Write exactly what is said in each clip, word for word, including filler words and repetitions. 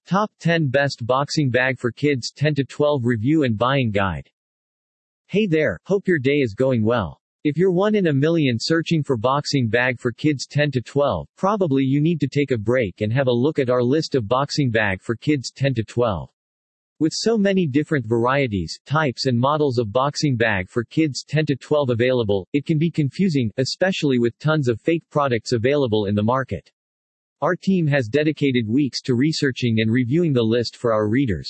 Top ten Best Boxing Bag for Kids ten to twelve Review and Buying Guide. Hey there, hope your day is going well. If you're one in a million searching for boxing bag for kids ten to twelve, probably you need to take a break and have a look at our list of boxing bag for kids ten to twelve. With so many different varieties, types and models of boxing bag for kids ten to twelve available, it can be confusing, especially with tons of fake products available in the market. Our team has dedicated weeks to researching and reviewing the list for our readers.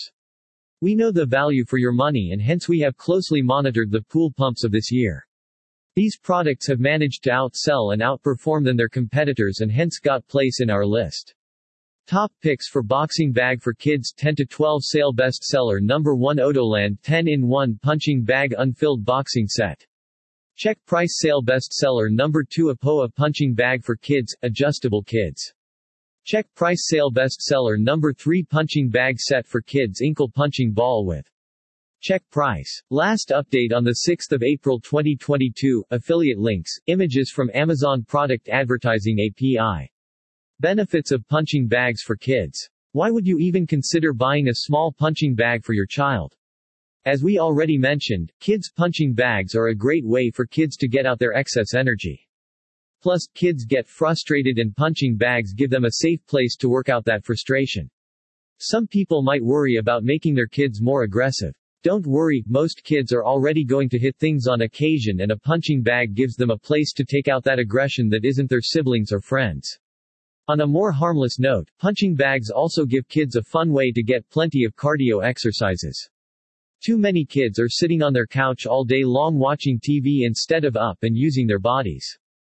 We know the value for your money and hence we have closely monitored the pool pumps of this year. These products have managed to outsell and outperform than their competitors and hence got place in our list. Top picks for boxing bag for kids ten to twelve Sale bestseller number one Odoland ten in one punching bag unfilled boxing set. Check price Sale bestseller number two Apoa punching bag for kids, adjustable kids. Check price Sale bestseller number three punching bag set for kids Inkle punching ball with. Check price. Last update on the sixth of April twenty twenty-two, affiliate links, images from Amazon Product Advertising A P I. Benefits of punching bags for kids. Why would you even consider buying a small punching bag for your child? As we already mentioned, kids' punching bags are a great way for kids to get out their excess energy. Plus, kids get frustrated and punching bags give them a safe place to work out that frustration. Some people might worry about making their kids more aggressive. Don't worry, most kids are already going to hit things on occasion and a punching bag gives them a place to take out that aggression that isn't their siblings or friends. On a more harmless note, punching bags also give kids a fun way to get plenty of cardio exercises. Too many kids are sitting on their couch all day long watching T V instead of up and using their bodies.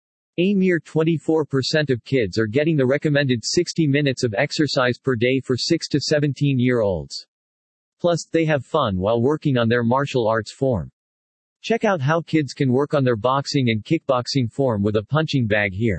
A mere twenty-four percent of kids are getting the recommended sixty minutes of exercise per day for six to seventeen year olds. Plus, they have fun while working on their martial arts form. Check out how kids can work on their boxing and kickboxing form with a punching bag here.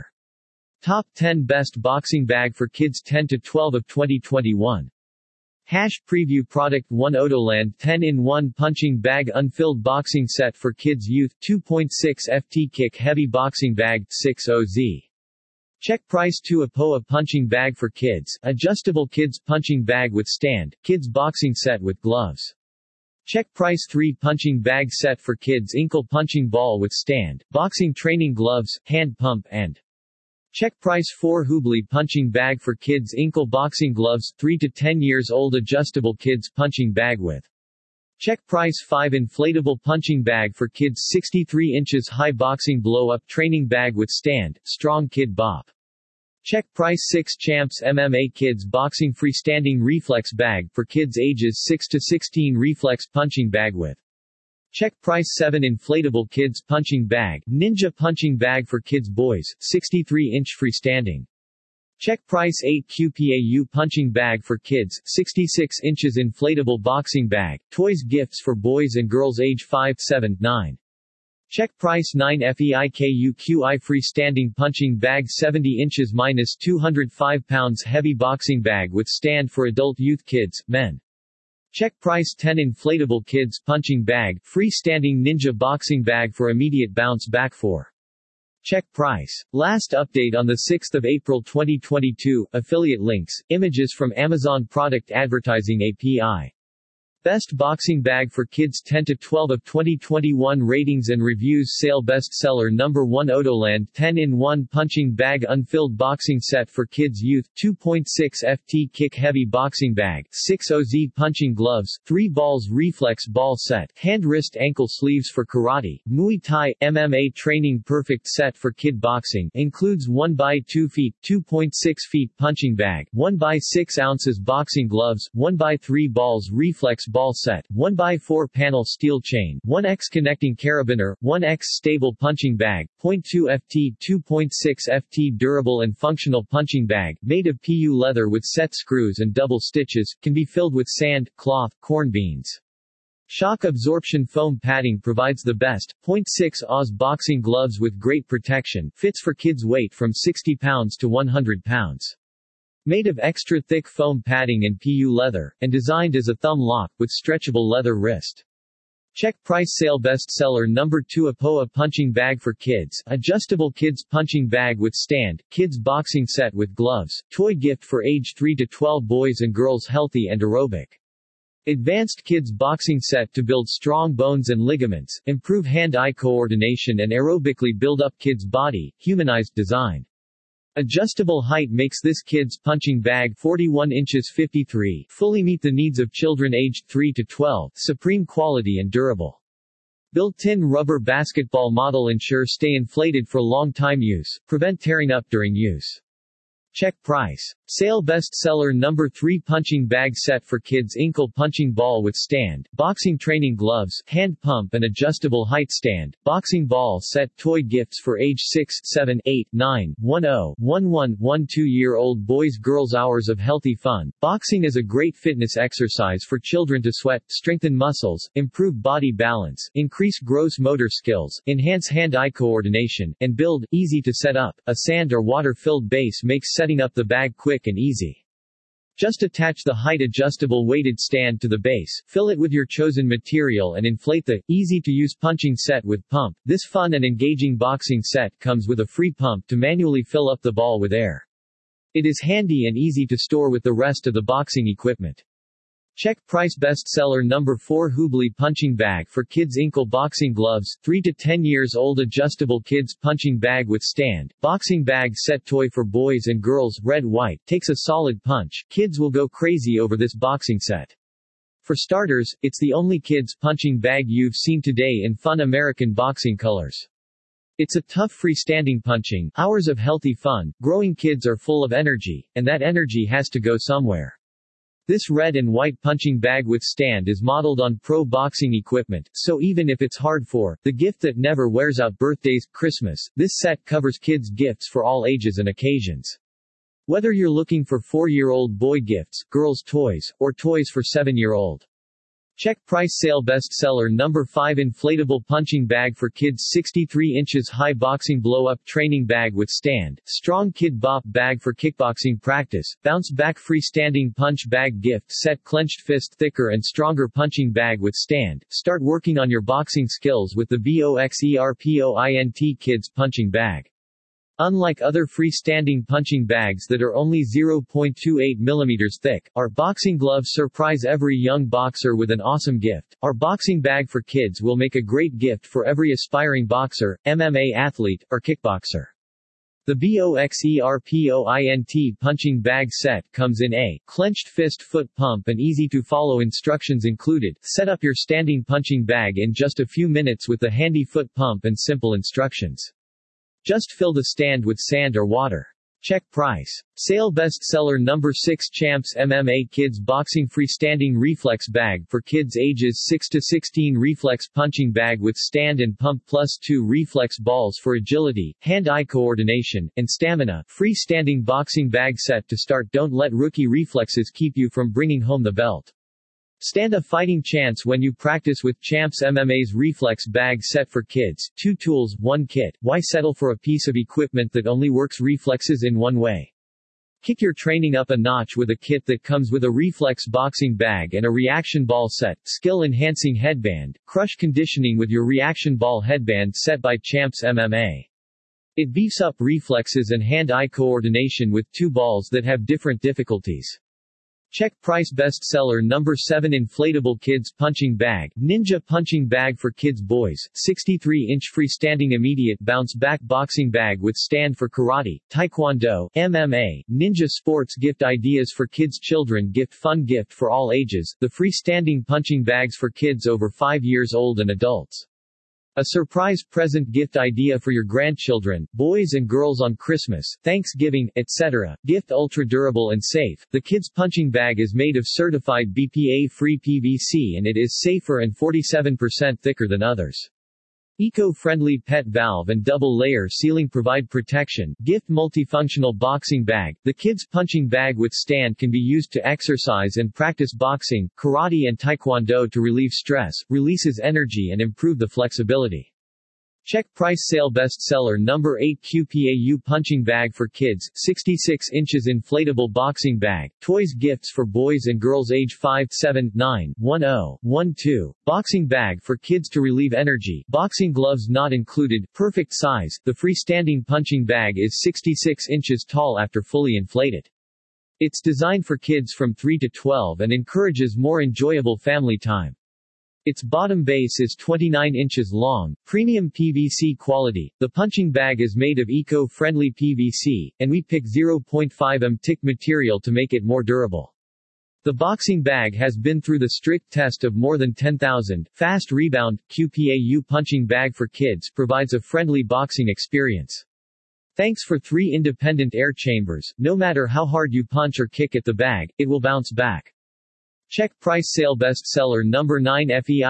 Top ten Best Boxing Bag for Kids ten to twelve of twenty twenty-one. Hash Preview Product one Odoland ten in one Punching Bag Unfilled Boxing Set for Kids Youth two point six F T Kick Heavy Boxing Bag six O Z. Check price two Apoa Punching Bag for Kids, Adjustable Kids Punching Bag with Stand, Kids Boxing Set with Gloves. Check price three Punching Bag Set for Kids Inkle Punching Ball with Stand, Boxing Training Gloves, Hand Pump and check price four Hubli Punching Bag for Kids Inkle Boxing Gloves three to ten years old Adjustable Kids Punching Bag with. Check price five Inflatable Punching Bag for Kids sixty-three inches High Boxing Blow-Up Training Bag with Stand, Strong Kid Bop. Check price six Champs M M A Kids Boxing Freestanding Reflex Bag for Kids ages six to sixteen Reflex Punching Bag with. Check price seven Inflatable Kids Punching Bag, Ninja Punching Bag for Kids Boys, sixty-three inch Freestanding. Check price eight Q P A U Punching Bag for Kids, sixty-six inches Inflatable Boxing Bag, Toys Gifts for Boys and Girls age five, seven, nine. Check price nine FEIKUQI Freestanding Punching Bag seventy inches minus two hundred five pounds Heavy Boxing Bag with Stand for Adult Youth Kids, Men. Check price ten Inflatable Kids Punching Bag, Freestanding Ninja Boxing Bag for Immediate Bounce Back for. Check price. Last update on the sixth of April twenty twenty-two, affiliate links, images from Amazon Product Advertising A P I. Best Boxing Bag for Kids ten to twelve of twenty twenty-one Ratings and Reviews Sale bestseller number one Odoland ten in one Punching Bag Unfilled Boxing Set for Kids Youth two point six F T Kick Heavy Boxing Bag six O Z Punching Gloves three Balls Reflex Ball Set Hand Wrist Ankle Sleeves for Karate, Muay Thai, M M A Training Perfect Set for Kid Boxing includes one by two feet two point six feet Punching Bag one by six ounces Boxing Gloves one by three Balls Reflex Ball Set, one by four Panel Steel Chain, one X Connecting Carabiner, one X Stable Punching Bag, zero point two F T two point six F T Durable and Functional Punching Bag, made of P U leather with set screws and double stitches, can be filled with sand, cloth, corn beans. Shock Absorption Foam Padding provides the best, zero point six Oz Boxing Gloves with great protection, fits for kids weight from sixty pounds to one hundred pounds. Made of extra thick foam padding and P U leather, and designed as a thumb lock, with stretchable leather wrist. Check price. Sale bestseller number two. Apoa punching bag for kids, adjustable kids punching bag with stand, kids boxing set with gloves, toy gift for age three to twelve boys and girls, healthy and aerobic. Advanced kids boxing set to build strong bones and ligaments, improve hand-eye coordination and aerobically build up kids' body, humanized design. Adjustable height makes this kids punching bag forty-one inches fifty-three, fully meet the needs of children aged three to twelve, supreme quality and durable. Built-in rubber basketball model ensure stay inflated for long time use, prevent tearing up during use. Check price. Sale bestseller number three. Punching bag set for kids, ankle punching ball with stand, boxing training gloves, hand pump and adjustable height stand, boxing ball set, toy gifts for age six, seven, eight, nine, ten, eleven, twelve year old boys girls. Hours of healthy fun. Boxing is a great fitness exercise for children to sweat, strengthen muscles, improve body balance, increase gross motor skills, enhance hand-eye coordination, and build, easy to set up. A sand or water-filled base makes setting up the bag quick and easy. Just attach the height adjustable weighted stand to the base, fill it with your chosen material and inflate the easy-to-use punching set with pump. This fun and engaging boxing set comes with a free pump to manually fill up the ball with air. It is handy and easy to store with the rest of the boxing equipment. Check price. Bestseller number four. Hubli punching bag for kids, ankle boxing gloves, three to ten years old, adjustable kids punching bag with stand, boxing bag set, toy for boys and girls, red white, takes a solid punch. Kids will go crazy over this boxing set. For starters, it's the only kids punching bag you've seen today in fun American boxing colors. It's a tough freestanding punching, hours of healthy fun. Growing kids are full of energy, and that energy has to go somewhere. This red and white punching bag with stand is modeled on pro boxing equipment, so even if it's hard for the gift that never wears out, birthdays, Christmas, this set covers kids' gifts for all ages and occasions. Whether you're looking for four-year-old boy gifts, girls' toys, or toys for seven-year-old. Check price. Sale bestseller number five. Inflatable punching bag for kids, sixty-three inches high, boxing blow-up training bag with stand, strong kid bop bag for kickboxing practice, bounce back freestanding punch bag gift set, clenched fist, thicker and stronger punching bag with stand. Start working on your boxing skills with the BOXERPOINT Kids punching bag. Unlike other freestanding punching bags that are only zero point two eight millimeters thick, our boxing gloves surprise every young boxer with an awesome gift. Our boxing bag for kids will make a great gift for every aspiring boxer, M M A athlete, or kickboxer. The BOXERPOINT punching bag set comes in a clenched fist, foot pump and easy-to-follow instructions included. Set up your standing punching bag in just a few minutes with the handy foot pump and simple instructions. Just fill the stand with sand or water. Check price. Sale bestseller number six. Champs M M A Kids Boxing Freestanding Reflex Bag for kids ages six to sixteen. Reflex punching bag with stand and pump plus two reflex balls for agility, hand-eye coordination, and stamina. Freestanding boxing bag set to start. Don't let rookie reflexes keep you from bringing home the belt. Stand a fighting chance when you practice with Champs M M A's Reflex Bag Set for kids. Two tools, one kit. Why settle for a piece of equipment that only works reflexes in one way? Kick your training up a notch with a kit that comes with a reflex boxing bag and a reaction ball set, skill-enhancing headband, crush conditioning with your reaction ball headband set by Champs M M A. It beefs up reflexes and hand-eye coordination with two balls that have different difficulties. Check price. Bestseller number seven. Inflatable Kids Punching Bag, Ninja Punching Bag for Kids Boys, sixty-three inch freestanding immediate bounce back boxing bag with stand for karate, taekwondo, M M A, ninja sports. Gift ideas for kids, children gift, fun gift for all ages. The freestanding punching bags for kids over five years old and adults. A surprise present gift idea for your grandchildren, boys and girls on Christmas, Thanksgiving, et cetera. Gift ultra durable and safe. The kids punching bag is made of certified B P A-free P V C and it is safer and forty-seven percent thicker than others. Eco-friendly pet valve and double-layer sealing provide protection. Gift multifunctional boxing bag. The kids punching bag with stand can be used to exercise and practice boxing, karate and taekwondo to relieve stress, releases energy and improve the flexibility. Check price sale bestseller number eight Q P A U punching bag for kids, sixty-six inches inflatable boxing bag, toys gifts for boys and girls age five, seven, nine, ten, twelve, boxing bag for kids to relieve energy, boxing gloves not included, perfect size, the freestanding punching bag is sixty-six inches tall after fully inflated. It's designed for kids from three to twelve and encourages more enjoyable family time. Its bottom base is twenty-nine inches long, premium P V C quality. The punching bag is made of eco-friendly P V C, and we pick zero point five millimeter thick material to make it more durable. The boxing bag has been through the strict test of more than ten thousand. Fast rebound, Q P A U punching bag for kids provides a friendly boxing experience. Thanks for three independent air chambers, no matter how hard you punch or kick at the bag, it will bounce back. Check price sale bestseller number nine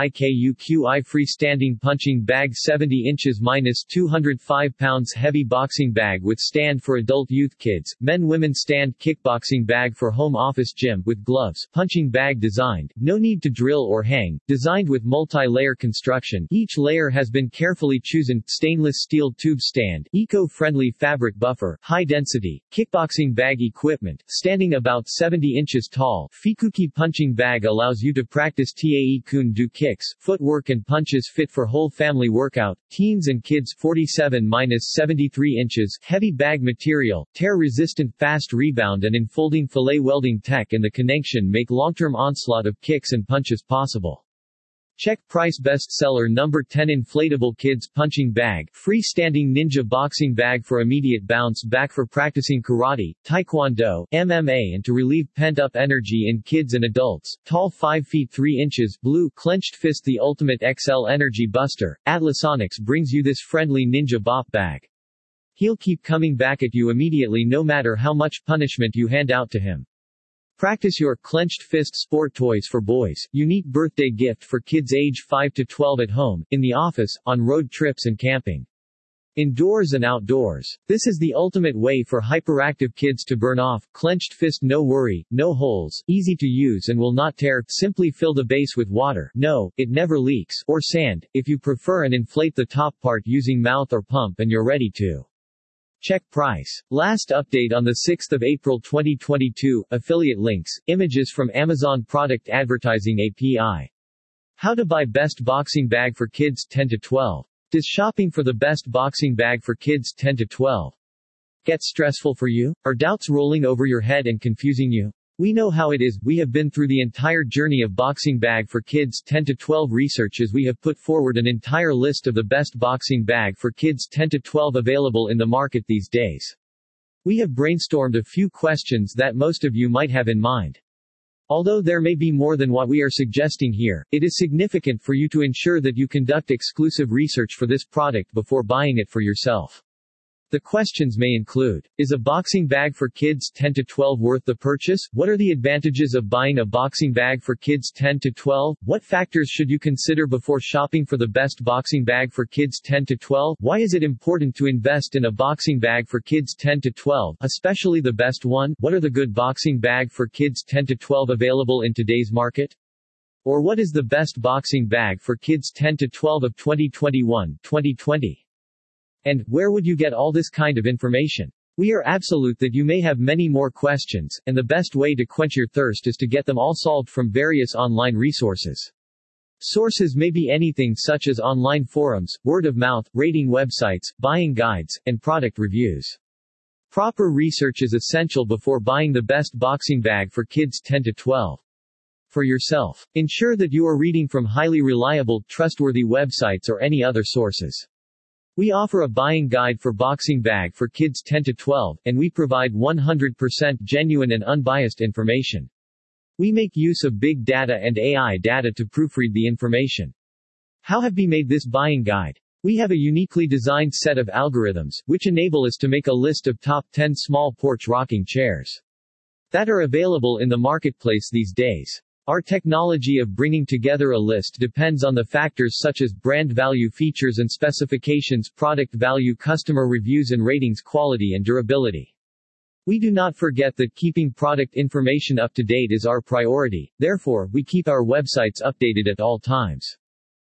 FEIKUQI freestanding punching bag seventy inches minus two hundred five pounds heavy boxing bag with stand for adult youth kids, men women stand kickboxing bag for home office gym with gloves, punching bag designed, no need to drill or hang, designed with multi-layer construction, each layer has been carefully chosen, stainless steel tube stand, eco-friendly fabric buffer, high density, kickboxing bag equipment, standing about seventy inches tall, Fikuki punching bag allows you to practice tae-kun do kicks, footwork and punches fit for whole family workout, teens and kids forty-seven to seventy-three inches, heavy bag material, tear-resistant fast rebound and enfolding fillet welding tech and the connection make long-term onslaught of kicks and punches possible. Check price bestseller number ten inflatable kids punching bag, freestanding ninja boxing bag for immediate bounce back for practicing karate, taekwondo, M M A and to relieve pent-up energy in kids and adults. Tall five feet three inches, blue, clenched fist the ultimate X L energy buster. Atlasonics brings you this friendly ninja bop bag. He'll keep coming back at you immediately no matter how much punishment you hand out to him. Practice your clenched fist sport toys for boys, unique birthday gift for kids age five to twelve at home, in the office, on road trips and camping. Indoors and outdoors. This is the ultimate way for hyperactive kids to burn off. Clenched fist, no worry, no holes, easy to use and will not tear. Simply fill the base with water. No, it never leaks, or sand, if you prefer, and inflate the top part using mouth or pump and you're ready to. Check price. Last update on the sixth of April twenty twenty-two, affiliate links, images from Amazon Product Advertising A P I. How to buy best boxing bag for kids ten to twelve. Does shopping for the best boxing bag for kids ten to twelve get stressful for you? Are doubts rolling over your head and confusing you? We know how it is. We have been through the entire journey of boxing bag for kids ten to twelve research as we have put forward an entire list of the best boxing bag for kids ten to twelve available in the market these days. We have brainstormed a few questions that most of you might have in mind. Although there may be more than what we are suggesting here, it is significant for you to ensure that you conduct exclusive research for this product before buying it for yourself. The questions may include: is a boxing bag for kids ten to twelve worth the purchase? What are the advantages of buying a boxing bag for kids ten to twelve? What factors should you consider before shopping for the best boxing bag for kids ten to twelve? Why is it important to invest in a boxing bag for kids ten to twelve, especially the best one? What are the good boxing bag for kids ten to twelve available in today's market? Or what is the best boxing bag for kids ten to twelve of twenty twenty-one twenty twenty? And, where would you get all this kind of information? We are absolute that you may have many more questions, and the best way to quench your thirst is to get them all solved from various online resources. Sources may be anything such as online forums, word of mouth, rating websites, buying guides, and product reviews. Proper research is essential before buying the best boxing bag for kids ten to twelve. For yourself, ensure that you are reading from highly reliable, trustworthy websites or any other sources. We offer a buying guide for boxing bag for kids ten to twelve, and we provide one hundred percent genuine and unbiased information. We make use of big data and A I data to proofread the information. How have we made this buying guide? We have a uniquely designed set of algorithms, which enable us to make a list of top ten small porch rocking chairs that are available in the marketplace these days. Our technology of bringing together a list depends on the factors such as brand value, features and specifications, product value, customer reviews and ratings, quality and durability. We do not forget that keeping product information up to date is our priority, therefore, we keep our websites updated at all times.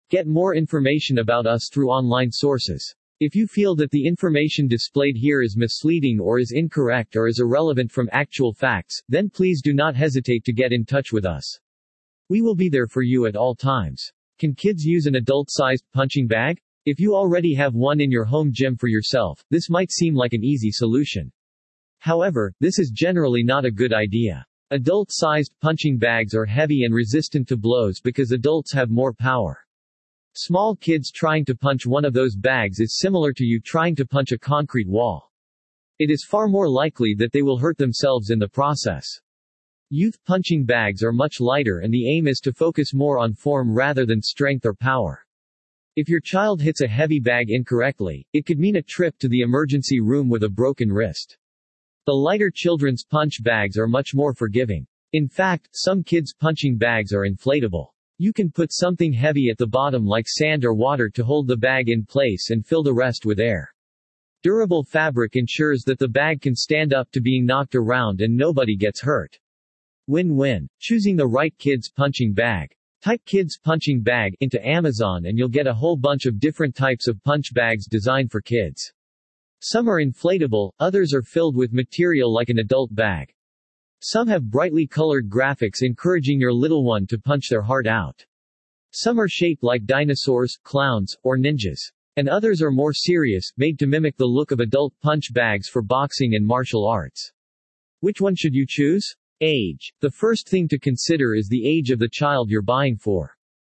Get more information about us through online sources. If you feel that the information displayed here is misleading or is incorrect or is irrelevant from actual facts, then please do not hesitate to get in touch with us. We will be there for you at all times. Can kids use an adult-sized punching bag? If you already have one in your home gym for yourself, this might seem like an easy solution. However, this is generally not a good idea. Adult-sized punching bags are heavy and resistant to blows because adults have more power. Small kids trying to punch one of those bags is similar to you trying to punch a concrete wall. It is far more likely that they will hurt themselves in the process. Youth punching bags are much lighter and the aim is to focus more on form rather than strength or power. If your child hits a heavy bag incorrectly, it could mean a trip to the emergency room with a broken wrist. The lighter children's punch bags are much more forgiving. In fact, some kids' punching bags are inflatable. You can put something heavy at the bottom like sand or water to hold the bag in place and fill the rest with air. Durable fabric ensures that the bag can stand up to being knocked around and nobody gets hurt. Win-win. Choosing the right kids' punching bag. Type kids' punching bag into Amazon and you'll get a whole bunch of different types of punch bags designed for kids. Some are inflatable, others are filled with material like an adult bag. Some have brightly colored graphics encouraging your little one to punch their heart out. Some are shaped like dinosaurs, clowns, or ninjas. And others are more serious, made to mimic the look of adult punch bags for boxing and martial arts. Which one should you choose? Age. The first thing to consider is the age of the child you're buying for.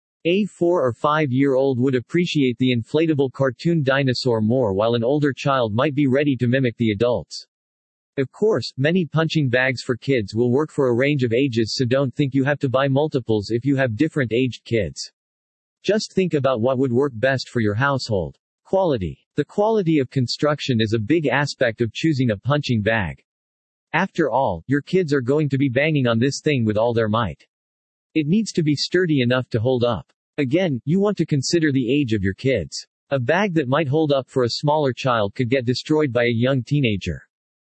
A four or five year old would appreciate the inflatable cartoon dinosaur more while an older child might be ready to mimic the adults. Of course, many punching bags for kids will work for a range of ages, so don't think you have to buy multiples if you have different aged kids. Just think about what would work best for your household. Quality. The quality of construction is a big aspect of choosing a punching bag. After all, your kids are going to be banging on this thing with all their might. It needs to be sturdy enough to hold up. Again, you want to consider the age of your kids. A bag that might hold up for a smaller child could get destroyed by a young teenager.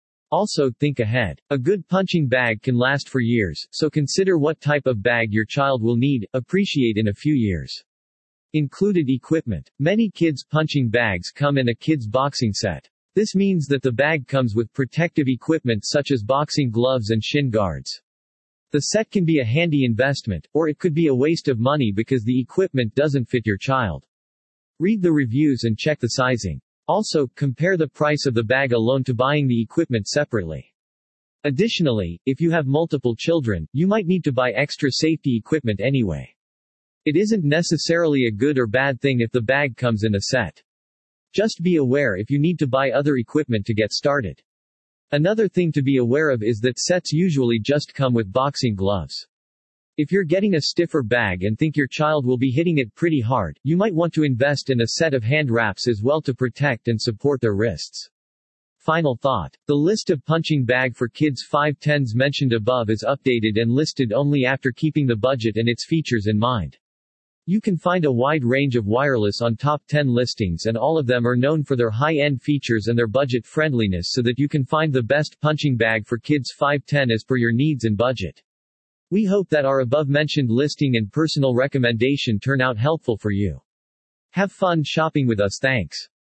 Also, think ahead. A good punching bag can last for years, so consider what type of bag your child will need, appreciate in a few years. Included equipment. Many kids' punching bags come in a kids' boxing set. This means that the bag comes with protective equipment such as boxing gloves and shin guards. The set can be a handy investment, or it could be a waste of money because the equipment doesn't fit your child. Read the reviews and check the sizing. Also, compare the price of the bag alone to buying the equipment separately. Additionally, if you have multiple children, you might need to buy extra safety equipment anyway. It isn't necessarily a good or bad thing if the bag comes in a set. Just be aware if you need to buy other equipment to get started. Another thing to be aware of is that sets usually just come with boxing gloves. If you're getting a stiffer bag and think your child will be hitting it pretty hard, you might want to invest in a set of hand wraps as well to protect and support their wrists. Final thought. The list of punching bag for kids five tens mentioned above is updated and listed only after keeping the budget and its features in mind. You can find a wide range of wireless on top ten listings and all of them are known for their high-end features and their budget friendliness so that you can find the best punching bag for kids five ten as per your needs and budget. We hope that our above-mentioned listing and personal recommendation turn out helpful for you. Have fun shopping with us. Thanks.